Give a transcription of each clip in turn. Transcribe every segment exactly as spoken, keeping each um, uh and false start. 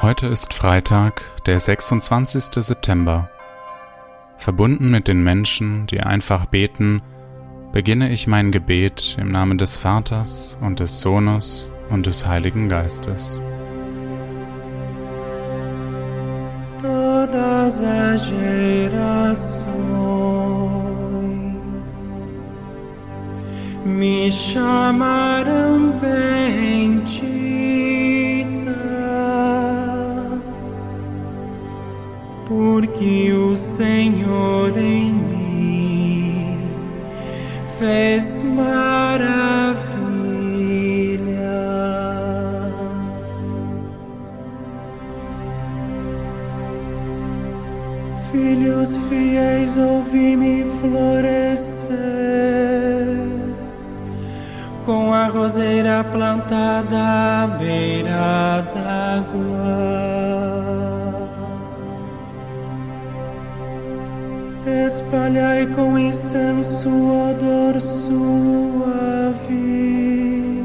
Heute ist Freitag, der sechsundzwanzigste September. Verbunden mit den Menschen, die einfach beten, beginne ich mein Gebet im Namen des Vaters und des Sohnes und des Heiligen Geistes. Todas as gerações me chamarão bendita, porque o Senhor em mim fez maravilhas. Filhos fiéis, ouvi-me florescer, com a roseira plantada à beira d'água. Espalhai com incenso odor suave,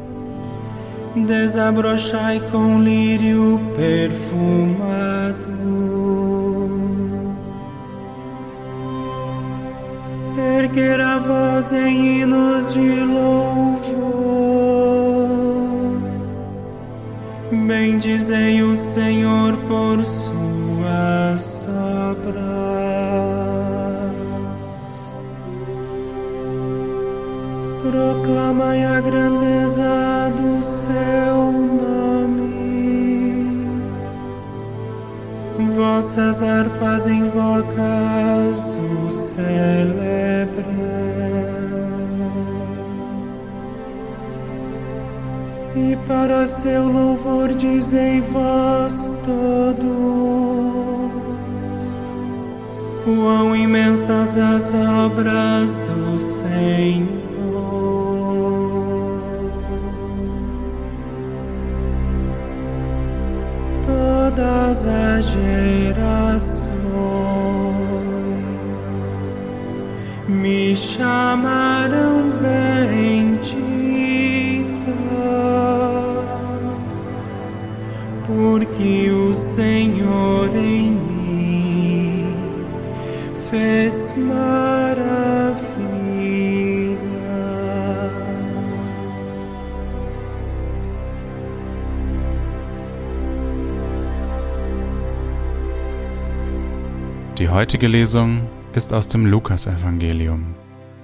desabrochai com lírio perfumado. Erguer a voz em hinos de louvor, bendizei o Senhor por suas obras. Proclamai a grandeza do seu nome, vossas harpas invocas o celebrem, e para seu louvor dizei vós todos: quão imensas as obras do Senhor. Todas as gerações me chamarão bendita, porque o Senhor em mim fez maravilhas. Die heutige Lesung ist aus dem Lukasevangelium.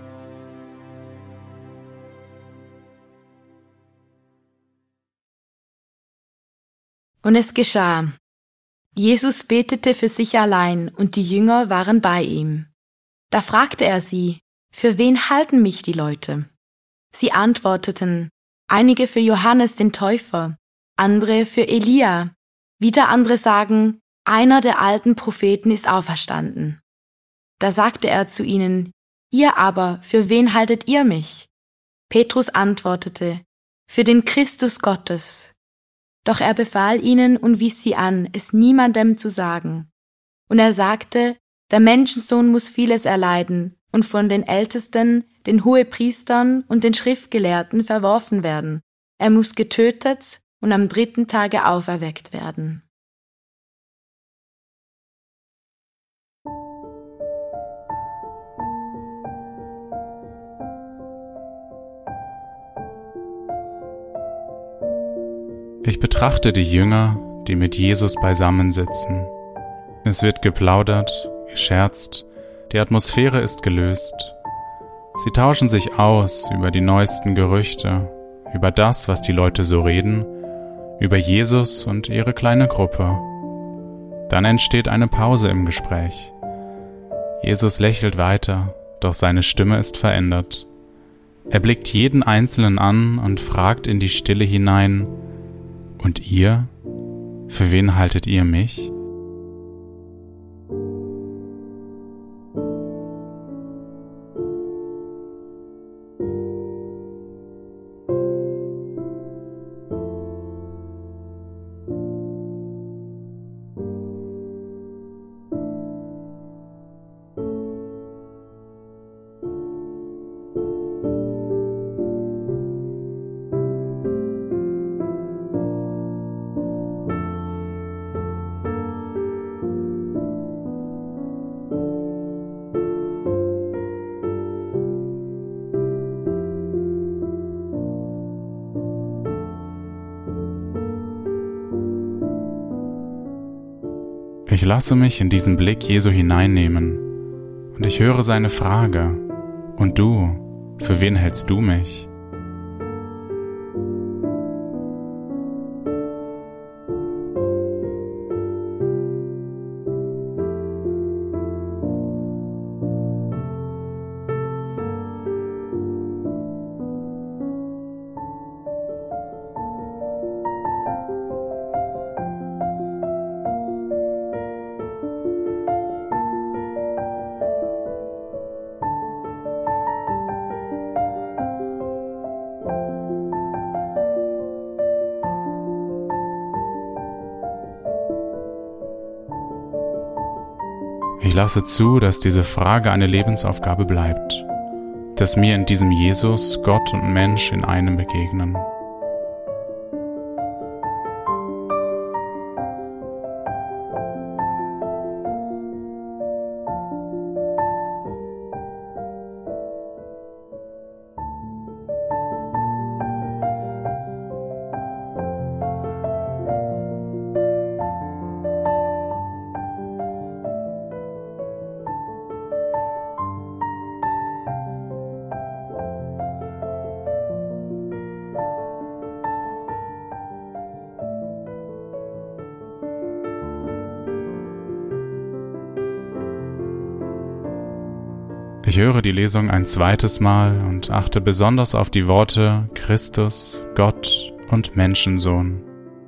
Und es geschah. Jesus betete für sich allein, und die Jünger waren bei ihm. Da fragte er sie: Für wen halten mich die Leute? Sie antworteten: Einige für Johannes den Täufer, andere für Elia, wieder andere sagen: Einer der alten Propheten ist auferstanden. Da sagte er zu ihnen: Ihr aber, für wen haltet ihr mich? Petrus antwortete: Für den Christus Gottes. Doch er befahl ihnen und wies sie an, es niemandem zu sagen. Und er sagte: Der Menschensohn muss vieles erleiden und von den Ältesten, den Hohepriestern und den Schriftgelehrten verworfen werden. Er muss getötet und am dritten Tage auferweckt werden. Ich betrachte die Jünger, die mit Jesus beisammensitzen. Es wird geplaudert, gescherzt, die Atmosphäre ist gelöst. Sie tauschen sich aus über die neuesten Gerüchte, über das, was die Leute so reden, über Jesus und ihre kleine Gruppe. Dann entsteht eine Pause im Gespräch. Jesus lächelt weiter, doch seine Stimme ist verändert. Er blickt jeden Einzelnen an und fragt in die Stille hinein: Und ihr? Für wen haltet ihr mich? Ich lasse mich in diesen Blick Jesu hineinnehmen und ich höre seine Frage: Und du, für wen hältst du mich? Ich lasse zu, dass diese Frage eine Lebensaufgabe bleibt, dass mir in diesem Jesus Gott und Mensch in einem begegnen. Ich höre die Lesung ein zweites Mal und achte besonders auf die Worte Christus, Gott und Menschensohn.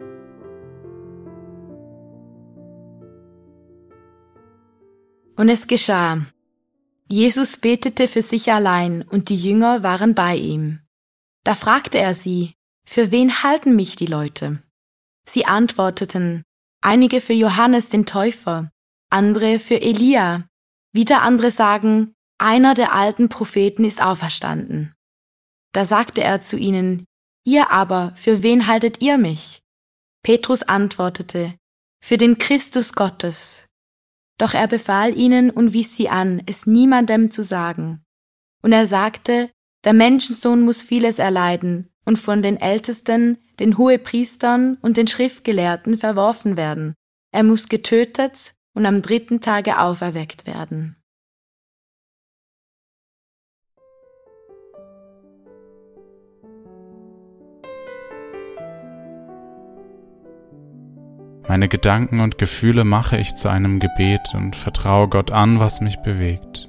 Und es geschah. Jesus betete für sich allein und die Jünger waren bei ihm. Da fragte er sie: Für wen halten mich die Leute? Sie antworteten: Einige für Johannes den Täufer, andere für Elia, wieder andere sagen: Einer der alten Propheten ist auferstanden. Da sagte er zu ihnen: Ihr aber, für wen haltet ihr mich? Petrus antwortete: Für den Christus Gottes. Doch er befahl ihnen und wies sie an, es niemandem zu sagen. Und er sagte: Der Menschensohn muss vieles erleiden und von den Ältesten, den Hohepriestern und den Schriftgelehrten verworfen werden. Er muss getötet und am dritten Tage auferweckt werden. Meine Gedanken und Gefühle mache ich zu einem Gebet und vertraue Gott an, was mich bewegt.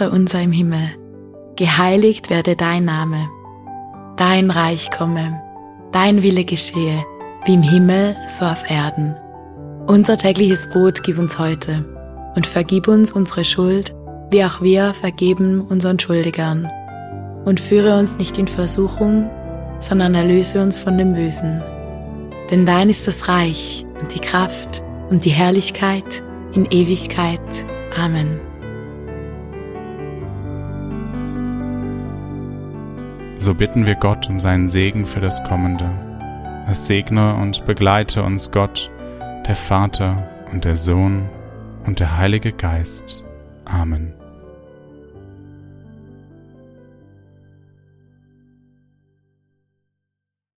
Vater unser im Himmel, geheiligt werde dein Name. Dein Reich komme, dein Wille geschehe, wie im Himmel, so auf Erden. Unser tägliches Brot gib uns heute und vergib uns unsere Schuld, wie auch wir vergeben unseren Schuldigern. Und führe uns nicht in Versuchung, sondern erlöse uns von dem Bösen. Denn dein ist das Reich und die Kraft und die Herrlichkeit in Ewigkeit. Amen. So bitten wir Gott um seinen Segen für das Kommende. Es segne und begleite uns Gott, der Vater und der Sohn und der Heilige Geist. Amen.